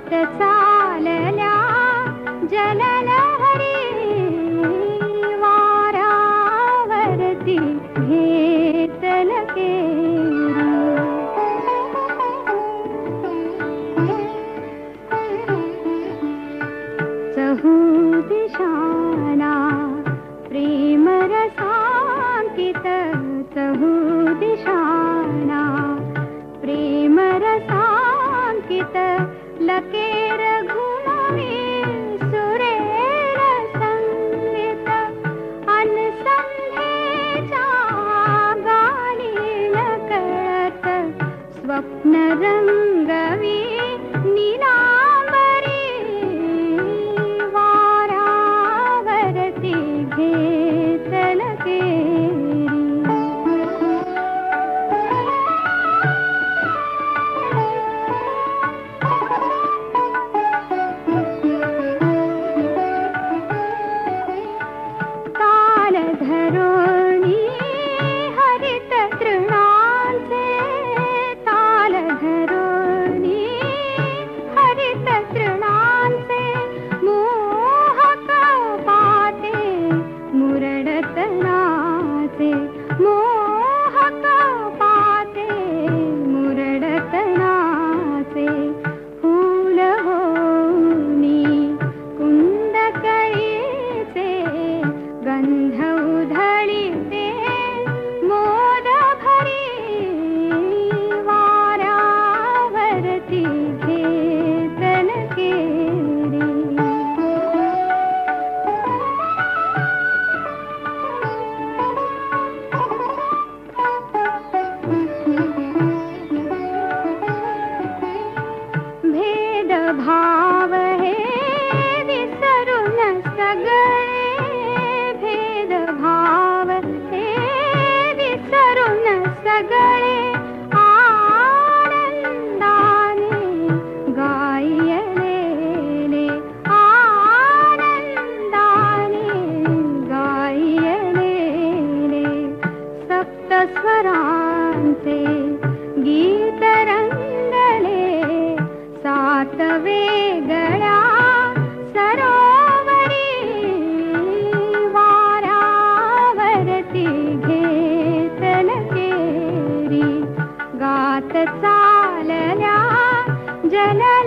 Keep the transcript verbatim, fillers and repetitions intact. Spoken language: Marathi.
गात चालल्या जललहरी वारावरती घेतल केरी. चहू दिशाना प्रेम रसांकित, चहू दिशाना प्रेम रसांकित लकेर घुमवी सुरेल संगीत. अनसंध्येच्या गाणी कळत स्वप्न रंगवी नीलांबरी वारावरती घेतल केरी. ताल धरोणी हरित तृणांचे, ताल धरोणी हरित तृणांचे मोहक पाते मुरडत नाचे. मोहक पाते मुरडत नाचे. फूल होनी कुंद कळीचे गंध उधळीते मोद भरी वारावरती घेतल केरी. भेदभाव हे विसरून सगळे, भेदभाव हे विसरून सगळे आनंदाने गायलेले, आनंदाने गायलेले. सप्तस्वरांचे गीत रंगले सात वेगळ्या सरोवरी वारावरती घेतल केरी. गात चालल्या जल